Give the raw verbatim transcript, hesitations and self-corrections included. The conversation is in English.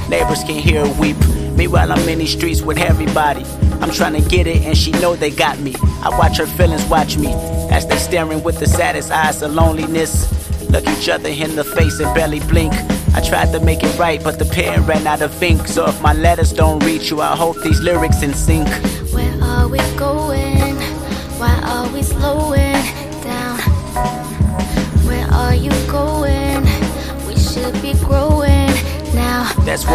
Neighbors can hear her weep. Meanwhile, I'm in these streets with everybody. I'm trying to get it and she know they got me. I watch her feelings watch me as they staring with the saddest eyes of loneliness. Look each other in the face and barely blink. I tried to make it right, but the pen ran out of ink. So if my letters don't reach you, I hope these lyrics in sync. Where are we going? Why are we slowing?